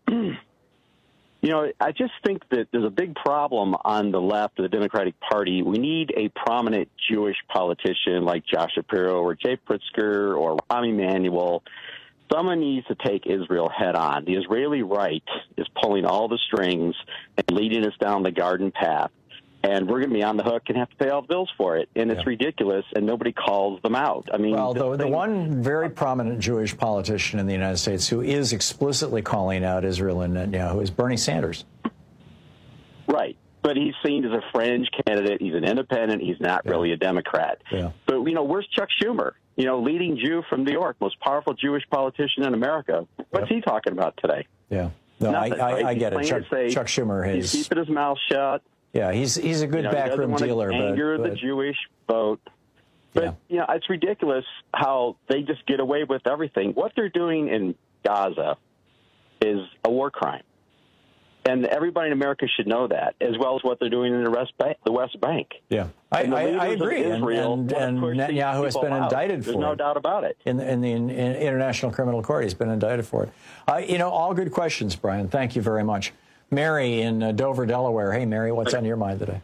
I just think that there's a big problem on the left of the Democratic Party. We need a prominent Jewish politician like Josh Shapiro or Jay Pritzker or Rahm Emanuel. Someone needs to take Israel head on. The Israeli right is pulling all the strings and leading us down the garden path. And we're going to be on the hook and have to pay all the bills for it. And it's ridiculous, and nobody calls them out. I mean, well, the one very prominent Jewish politician in the United States who is explicitly calling out Israel and Netanyahu is Bernie Sanders. Right. But he's seen as a fringe candidate. He's an independent. He's not really a Democrat. Yeah. But, where's Chuck Schumer? Leading Jew from New York, most powerful Jewish politician in America. What's he talking about today? Yeah. No, I get it. Chuck Schumer has... He's keeping his mouth shut. Yeah, he's a good backroom dealer. He doesn't want to anger the Jewish vote. But, it's ridiculous how they just get away with everything. What they're doing in Gaza is a war crime. And everybody in America should know that, as well as what they're doing in the West Bank. Yeah, I agree. Israel and Netanyahu has been indicted for it. There's no doubt about it. In the International Criminal Court, he's been indicted for it. All good questions, Brian. Thank you very much. Mary in Dover, Delaware. Hey, Mary, what's on your mind today?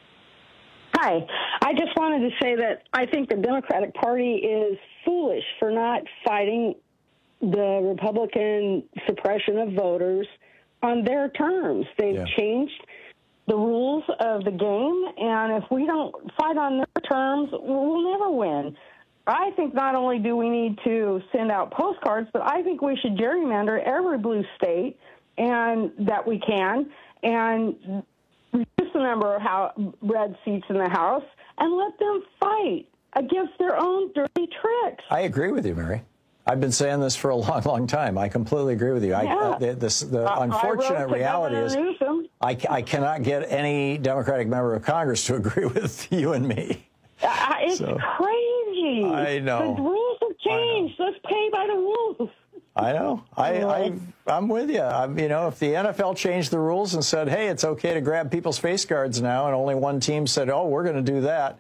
Hi. I just wanted to say that I think the Democratic Party is foolish for not fighting the Republican suppression of voters on their terms. They've changed the rules of the game, and if we don't fight on their terms, we'll never win. I think not only do we need to send out postcards, but I think we should gerrymander every blue state and that we can, and reduce the number of red seats in the House, and let them fight against their own dirty tricks. I agree with you, Mary. I've been saying this for a long, long time. I completely agree with you. The unfortunate reality is I cannot get any Democratic member of Congress to agree with you and me. It's crazy. I know. The rules have changed. Let's play by the rules. I know. I'm with you. If the NFL changed the rules and said, hey, it's okay to grab people's face guards now, and only one team said, oh, we're going to do that,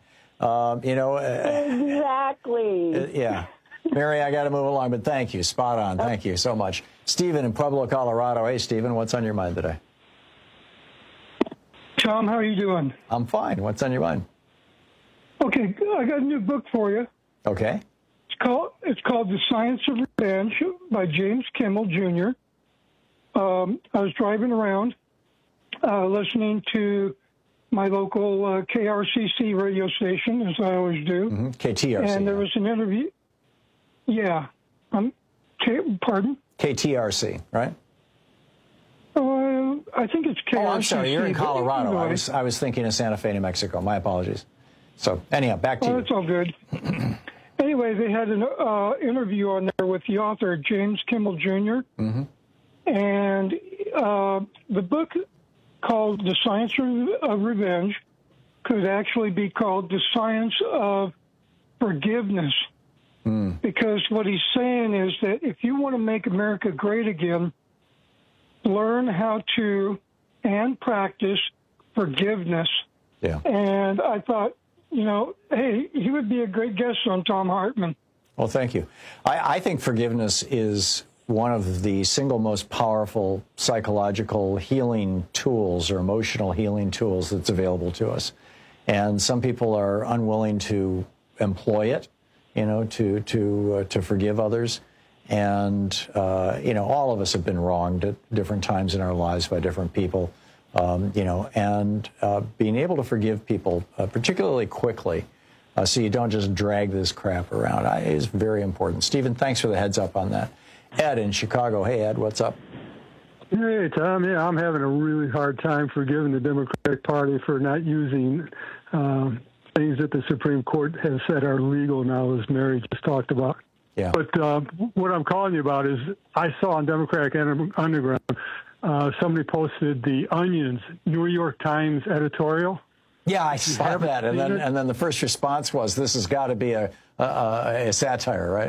Exactly. Yeah. Mary, I got to move along, but thank you. Spot on. Thank you so much. Stephen in Pueblo, Colorado. Hey, Stephen, what's on your mind today? Tom, how are you doing? I'm fine. What's on your mind? Okay, I got a new book for you. Okay. It's called The Science of Revenge by James Kimmel, Jr. I was driving around listening to my local KRCC radio station, as I always do. Mm-hmm. KTRC. And there was an interview. Yeah. Pardon? KTRC, right? I think it's KRCC. Oh, I'm sorry. You're in Colorado. I was thinking of Santa Fe, New Mexico. My apologies. So, anyhow, back to you. That's all good. Anyway, they had an interview on there with the author, James Kimmel, Jr. Mm-hmm. And the book called The Science of Revenge could actually be called The Science of Forgiveness. Because what he's saying is that if you want to make America great again, learn how to and practice forgiveness. Yeah. And I thought, hey, he would be a great guest on Thom Hartmann. Well, thank you. I think forgiveness is one of the single most powerful psychological healing tools or emotional healing tools that's available to us. And some people are unwilling to employ it, to forgive others. And, all of us have been wronged at different times in our lives by different people, and being able to forgive people, particularly quickly, so you don't just drag this crap around, is very important. Stephen, thanks for the heads up on that. Ed in Chicago. Hey, Ed, what's up? Hey, Tom. Yeah, I'm having a really hard time forgiving the Democratic Party for not using things that the Supreme Court has said are legal now, as Mary just talked about. Yeah. But what I'm calling you about is I saw on Democratic Underground, somebody posted the Onion's New York Times editorial. Yeah, I saw that, and then the first response was, "This has got to be a satire, right?"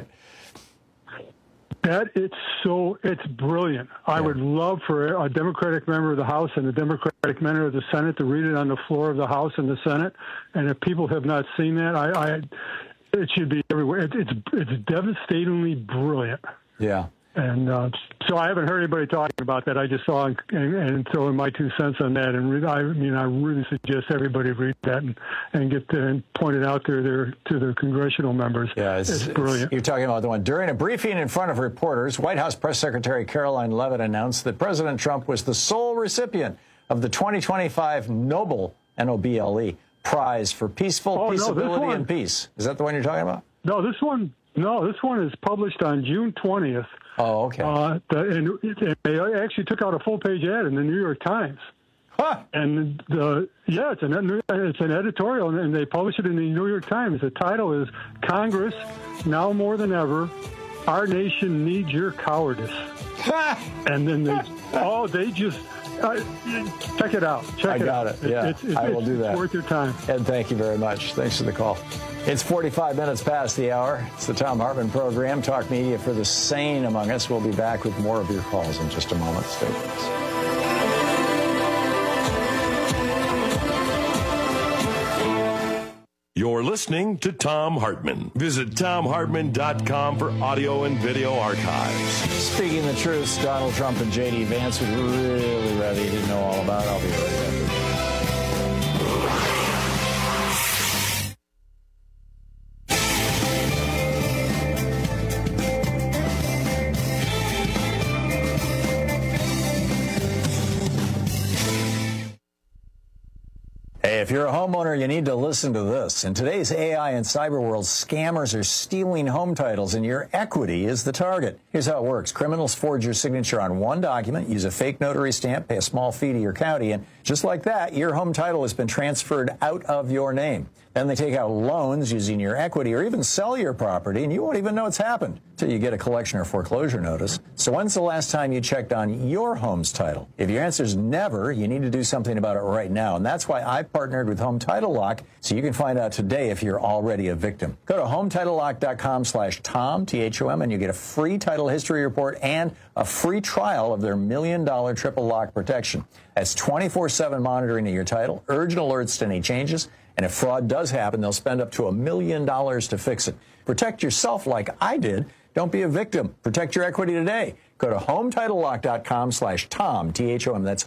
It's brilliant. Yeah. I would love for a Democratic member of the House and a Democratic member of the Senate to read it on the floor of the House and the Senate. And if people have not seen that, it should be everywhere. It's devastatingly brilliant. Yeah. And so I haven't heard anybody talking about that. I just saw and throw in my 2 cents on that. And I really suggest everybody read that and get and point it out there to their congressional members. Yeah, it's brilliant. You're talking about the one. During a briefing in front of reporters, White House Press Secretary Caroline Leavitt announced that President Trump was the sole recipient of the 2025 Nobel, N-O-B-L-E, Prize for Peaceful Peaceability and Peace. Is that the one you're talking about? No, this one is published on June 20th. Oh, okay. And they actually took out a full-page ad in the New York Times. Huh. And it's an editorial, and they published it in the New York Times. The title is "Congress, Now More Than Ever, Our Nation Needs Your Cowardice." And then they just check it out. I got it. Yeah, I will do that. It's worth your time. Ed, thank you very much. Thanks for the call. It's 45 minutes past the hour. It's the Thom Hartmann Program, talk media for the sane among us. We'll be back with more of your calls in just a moment. Stay with us. You're listening to Thom Hartmann. Visit ThomHartmann.com for audio and video archives. Speaking the truth, Donald Trump and J.D. Vance would really rather you didn't know all about it. I'll be right back. Hey, if you're a homeowner, you need to listen to this. In today's AI and cyber world, scammers are stealing home titles, and your equity is the target. Here's how it works. Criminals forge your signature on one document, use a fake notary stamp, pay a small fee to your county, and just like that, your home title has been transferred out of your name. Then they take out loans using your equity or even sell your property, and you won't even know it's happened until you get a collection or foreclosure notice. So when's the last time you checked on your home's title? If your answer is never, you need to do something about it right now. And that's why I partnered with Home Title Lock, so you can find out today if you're already a victim. Go to HomeTitleLock.com/Tom, T-H-O-M, and you get a free title history report and a free trial of their $1 million triple lock protection. That's 24/7 monitoring of your title, urgent alerts to any changes, and if fraud does happen, they'll spend up to $1 million to fix it. Protect yourself like I did. Don't be a victim. Protect your equity today. Go to HomeTitleLock.com/Tom, T-H-O-M. That's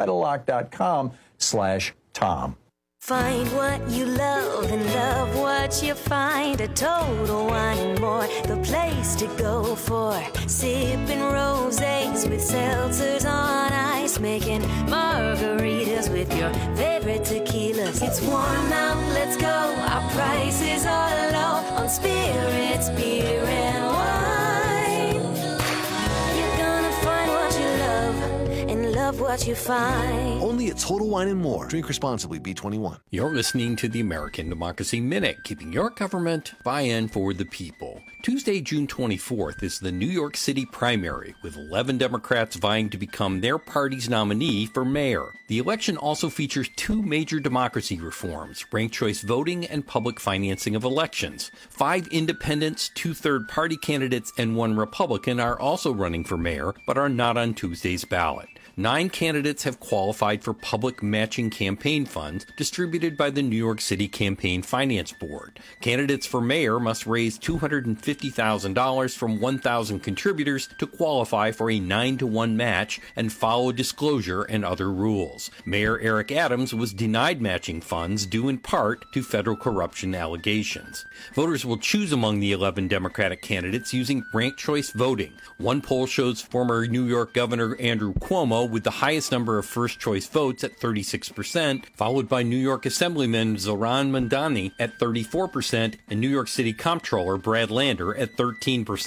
HomeTitleLock.com/Tom. Find what you love and love what you find. A Total Wine and More, the place to go for sipping rosés with seltzers on ice, making margaritas with your favorite tequilas. It's warm out, let's go. Our prices are low on spirits, beer, and wine. You're gonna find what you love and love what you find. Only at Total Wine and More. Drink responsibly. B21. You're listening to the American Democracy Minute, keeping your government by-in for the people. Tuesday, June 24th is the New York City primary, with 11 Democrats vying to become their party's nominee for mayor. The election also features two major democracy reforms, ranked choice voting and public financing of elections. 5 independents, 2 third-party candidates, and 1 Republican are also running for mayor, but are not on Tuesday's ballot. 9 candidates have qualified for public matching campaign funds distributed by the New York City Campaign Finance Board. Candidates for mayor must raise $250,000 from 1,000 contributors to qualify for a 9-to-1 match and follow disclosure and other rules. Mayor Eric Adams was denied matching funds due in part to federal corruption allegations. Voters will choose among the 11 Democratic candidates using ranked choice voting. One poll shows former New York Governor Andrew Cuomo with the highest number of first-choice votes at 36%, followed by New York Assemblyman Zohran Mamdani at 34% and New York City Comptroller Brad Lander at 13%.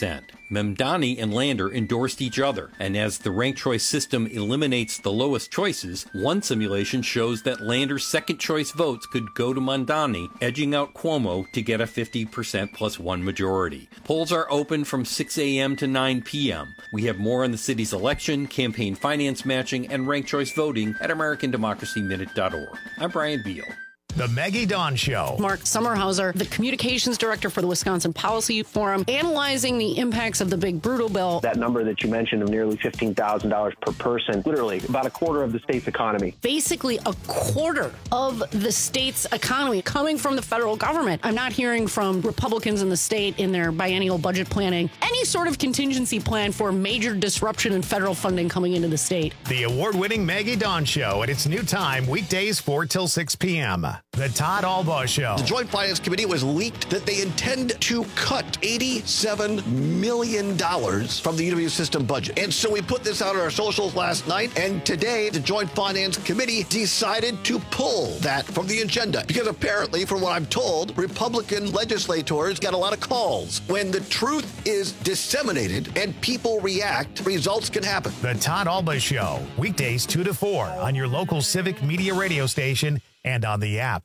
Mamdani and Lander endorsed each other, and as the ranked choice system eliminates the lowest choices, one simulation shows that Lander's second choice votes could go to Mamdani, edging out Cuomo to get a 50% plus one majority. Polls are open from 6 a.m. to 9 p.m. We have more on the city's election, campaign finance matching, and ranked choice voting at AmericanDemocracyMinute.org. I'm Brian Beal. The Maggie Dawn Show. Mark Sommerhauser, the communications director for the Wisconsin Policy Forum, analyzing the impacts of the big brutal bill. That number that you mentioned of nearly $15,000 per person, literally about a quarter of the state's economy. Basically a quarter of the state's economy coming from the federal government. I'm not hearing from Republicans in the state in their biennial budget planning any sort of contingency plan for major disruption in federal funding coming into the state. The award-winning Maggie Dawn Show at its new time, weekdays 4 till 6 p.m. The Todd Albaugh Show. The Joint Finance Committee was leaked that they intend to cut $87 million from the UW system budget. And so we put this out on our socials last night, and today the Joint Finance Committee decided to pull that from the agenda. Because apparently, from what I'm told, Republican legislators got a lot of calls. When the truth is disseminated and people react, results can happen. The Todd Albaugh Show, weekdays 2 to 4 on your local Civic Media radio station and on the app.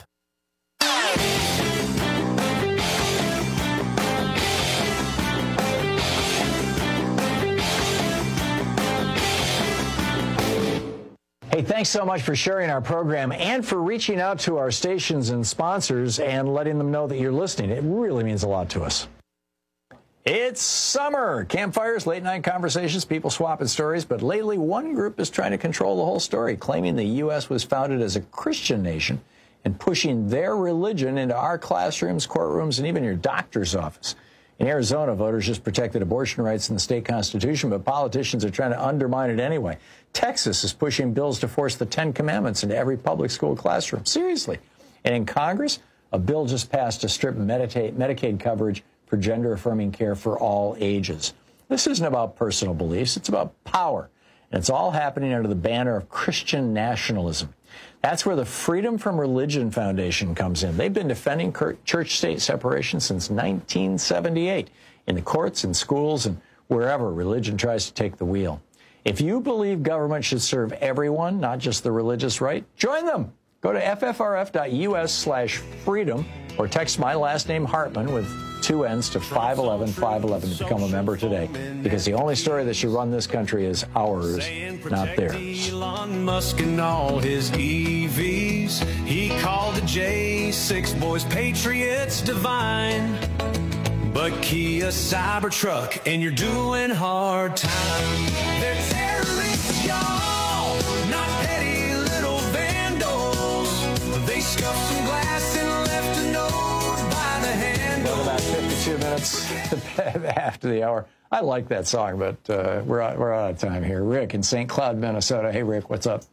Hey, thanks so much for sharing our program and for reaching out to our stations and sponsors and letting them know that you're listening. It really means a lot to us. It's summer. Campfires, late-night conversations, people swapping stories. But lately, one group is trying to control the whole story, claiming the U.S. was founded as a Christian nation and pushing their religion into our classrooms, courtrooms, and even your doctor's office. In Arizona, voters just protected abortion rights in the state constitution, but politicians are trying to undermine it anyway. Texas is pushing bills to force the Ten Commandments into every public school classroom. Seriously. And in Congress, a bill just passed to strip Medicaid coverage for gender-affirming care for all ages. This isn't about personal beliefs. It's about power. And it's all happening under the banner of Christian nationalism. That's where the Freedom from Religion Foundation comes in. They've been defending church-state separation since 1978 in the courts and schools and wherever religion tries to take the wheel. If you believe government should serve everyone, not just the religious right, join them. Go to ffrf.us/freedom or text my last name Hartman with 2 N's to 511-511 to become a member today. Because the only story that should run this country is ours, not theirs. Elon Musk and all his EVs. He called the J6 boys patriots divine. But Kia Cybertruck and you're doing hard time. They're terrorists, y'all, not petty little vandals. They scuffed some glass and left a note by the handle. Well, about 52 minutes after the hour. I like that song, but we're out of time here. Rick in St. Cloud, Minnesota. Hey, Rick, what's up?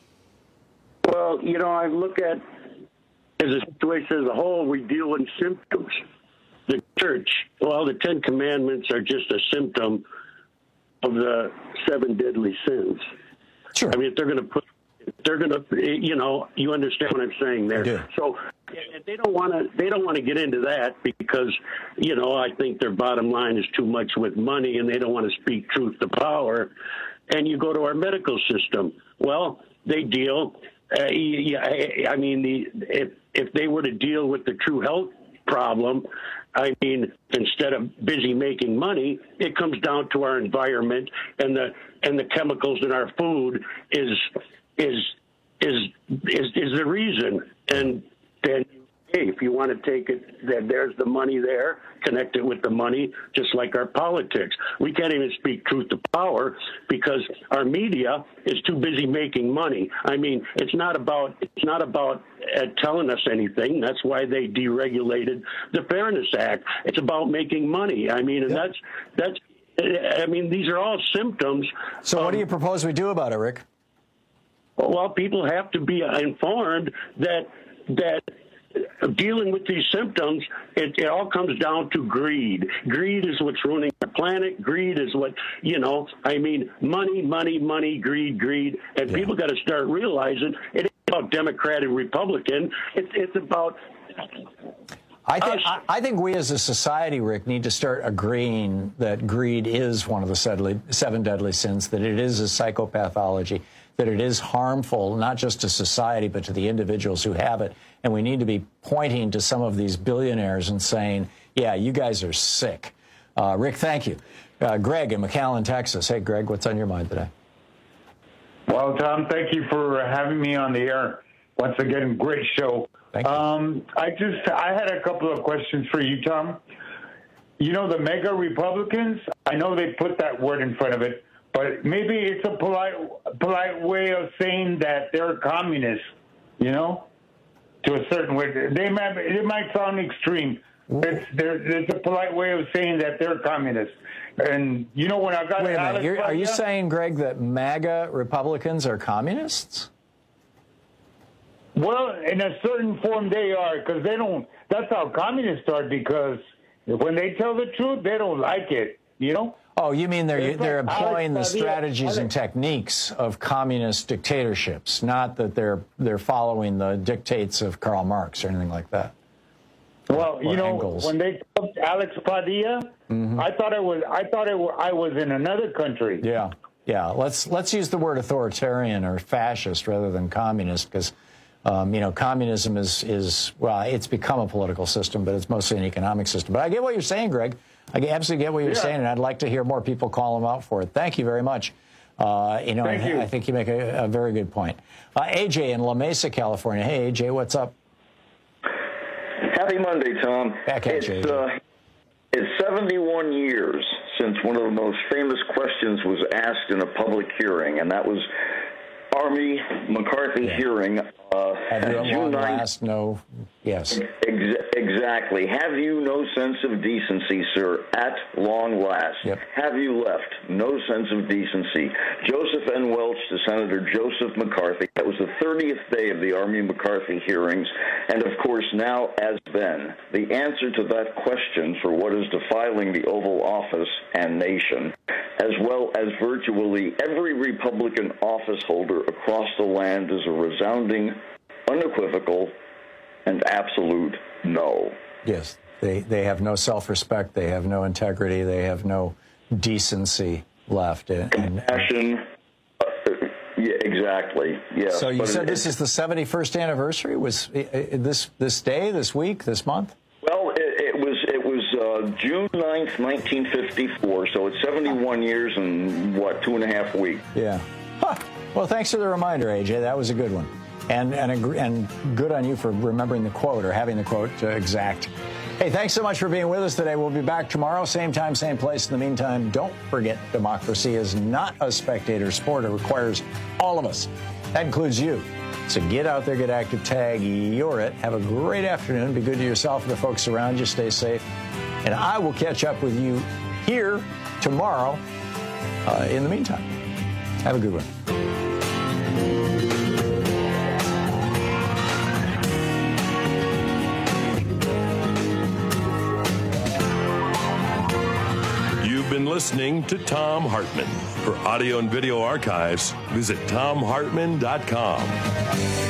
Well, you know, I look at as a situation as a whole, we deal with symptoms. The church, well, the Ten Commandments are just a symptom of the 7 deadly sins. Sure. I mean, if they're going to, you know, you understand what I'm saying there. I do. So they don't want to get into that because, you know, I think their bottom line is too much with money and they don't want to speak truth to power. And you go to our medical system. Well, they deal. I mean, if they were to deal with the true health problem, I mean, instead of busy making money, it comes down to our environment and the chemicals in our food is the reason. And then, hey, if you want to take it, then there's the money there. Connect it with the money, just like our politics. We can't even speak truth to power because our media is too busy making money. I mean, it's not about telling us anything. That's why they deregulated the Fairness Act. It's about making money. I mean, and that's. I mean, these are all symptoms. So, what do you propose we do about it, Rick? Well, people have to be informed that dealing with these symptoms, it all comes down to greed. Greed is what's ruining our planet. Greed is what, you know, I mean, money, greed. And people got to start realizing it ain't about Democrat and Republican. It's about... I think we as a society, Rick, need to start agreeing that greed is one of the 7 deadly sins, that it is a psychopathology, that it is harmful, not just to society, but to the individuals who have it. And we need to be pointing to some of these billionaires and saying, yeah, you guys are sick. Rick, thank you. Greg in McAllen, Texas. Hey, Greg, what's on your mind today? Well, Tom, thank you for having me on the air. Once again, great show. Thank you. I had a couple of questions for you, Tom. You know, the mega Republicans, I know they put that word in front of it, but maybe it's a polite way of saying that they're communists, you know, to a certain way. It might sound extreme. There's a polite way of saying that they're communists. And, you know, when I got Wait a minute. Are you saying, Greg, that MAGA Republicans are communists? Well, in a certain form they are, because they don't, that's how communists are, because when they tell the truth, they don't like it, you know? Oh, you mean they're employing the strategies and techniques of communist dictatorships, not that they're following the dictates of Karl Marx or anything like that. Well, you know, Engels. when they took Alex Padilla, I thought I was in another country. Yeah. Let's use the word authoritarian or fascist rather than communist, because you know, communism is well, it's become a political system, but it's mostly an economic system. But I get what you're saying, Greg. I absolutely get what you're saying, and I'd like to hear more people call them out for it. Thank you very much. You know, I think you make a very good point. AJ in La Mesa, California. Hey, AJ, what's up? Happy Monday, Tom. Back at you. It's 71 years since one of the most famous questions was asked in a public hearing, and that was Army McCarthy hearing. Have you June 9th. last? No. Yes. Exactly. Have you no sense of decency, sir, at long last? Yep. Have you left no sense of decency? Joseph N. Welch to Senator Joseph McCarthy. That was the 30th day of the Army McCarthy hearings. And, of course, now as then, the answer to that question for what is defiling the Oval Office and nation, as well as virtually every Republican office holder across the land, is a resounding, unequivocal, and absolute no. Yes. They have no self-respect. They have no integrity. They have no decency left. Compassion. Yeah, exactly. Yeah. So you said this is the 71st anniversary? Was this day, this week, this month? Well, it was June 9th, 1954. So it's 71 years and 2.5 weeks. Yeah. Huh. Well, thanks for the reminder, AJ. That was a good one. And good on you for remembering the quote or having the quote exact. Hey, thanks so much for being with us today. We'll be back tomorrow, same time, same place. In the meantime, don't forget, democracy is not a spectator sport. It requires all of us. That includes you. So get out there, get active, tag, you're it. Have a great afternoon. Be good to yourself and the folks around you. Stay safe. And I will catch up with you here tomorrow. In the meantime, have a good one. You've been listening to Thom Hartmann. For audio and video archives, visit ThomHartmann.com.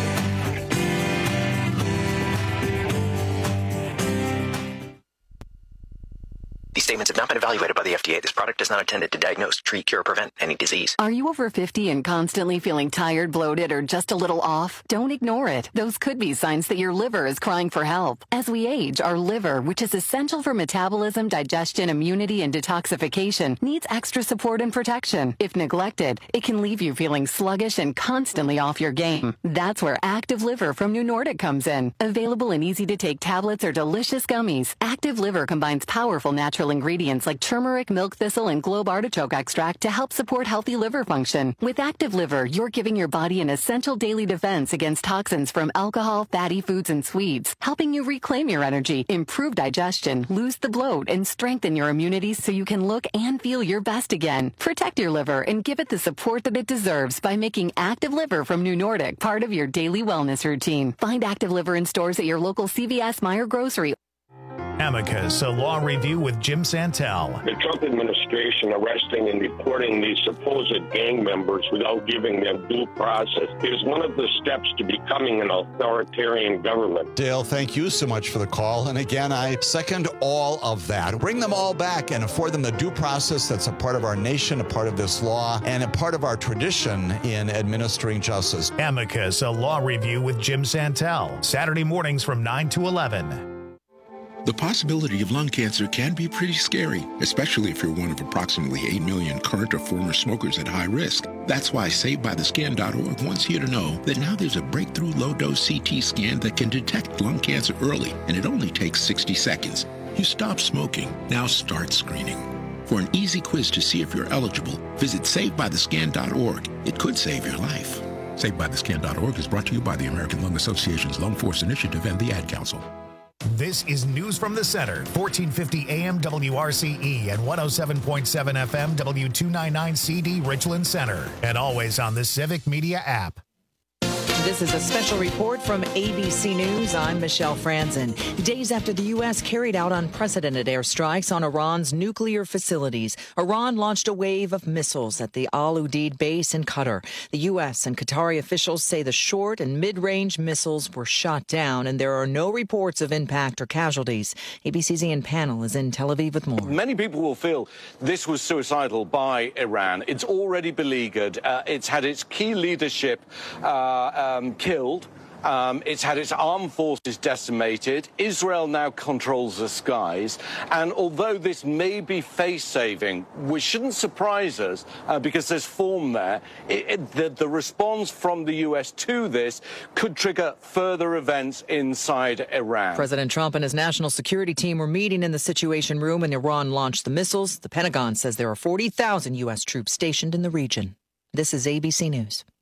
These statements have not been evaluated by the FDA. This product is not intended to diagnose, treat, cure, or prevent any disease. Are you over 50 and constantly feeling tired, bloated, or just a little off? Don't ignore it. Those could be signs that your liver is crying for help. As we age, our liver, which is essential for metabolism, digestion, immunity, and detoxification, needs extra support and protection. If neglected, it can leave you feeling sluggish and constantly off your game. That's where Active Liver from New Nordic comes in. Available in easy-to-take tablets or delicious gummies, Active Liver combines powerful natural ingredients like turmeric, milk thistle, and globe artichoke extract to help support healthy liver function. With Active Liver, you're giving your body an essential daily defense against toxins from alcohol, fatty foods, and sweets, helping you reclaim your energy, improve digestion, lose the bloat, and strengthen your immunity so you can look and feel your best again. Protect your liver and give it the support that it deserves by making Active Liver from New Nordic part of your daily wellness routine. Find Active Liver in stores at your local CVS, Meijer Grocery. Amicus, a law review with Jim Santel. The Trump administration arresting and deporting these supposed gang members without giving them due process is one of the steps to becoming an authoritarian government. Dale, thank you so much for the call. And again, I second all of that. Bring them all back and afford them the due process that's a part of our nation, a part of this law, and a part of our tradition in administering justice. Amicus, a law review with Jim Santel. Saturday mornings from 9 to 11. The possibility of lung cancer can be pretty scary, especially if you're one of approximately 8 million current or former smokers at high risk. That's why SaveByTheScan.org wants you to know that now there's a breakthrough low-dose CT scan that can detect lung cancer early, and it only takes 60 seconds. You stop smoking, now start screening. For an easy quiz to see if you're eligible, visit SaveByTheScan.org. It could save your life. SaveByTheScan.org is brought to you by the American Lung Association's Lung Force Initiative and the Ad Council. This is News from the Center, 1450 AM WRCE and 107.7 FM W299CD Richland Center, and always on the Civic Media app. This is a special report from ABC News. I'm Michelle Franzen. Days after the U.S. carried out unprecedented airstrikes on Iran's nuclear facilities, Iran launched a wave of missiles at the Al Udeid base in Qatar. The U.S. and Qatari officials say the short and mid-range missiles were shot down, and there are no reports of impact or casualties. ABC's Ian Pannell is in Tel Aviv with more. Many people will feel this was suicidal by Iran. It's already beleaguered. It's had its key leadership killed. It's had its armed forces decimated. Israel now controls the skies. And although this may be face-saving, which shouldn't surprise us because there's form there, the response from the U.S. to this could trigger further events inside Iran. President Trump and his national security team were meeting in the Situation Room when Iran launched the missiles. The Pentagon says there are 40,000 U.S. troops stationed in the region. This is ABC News.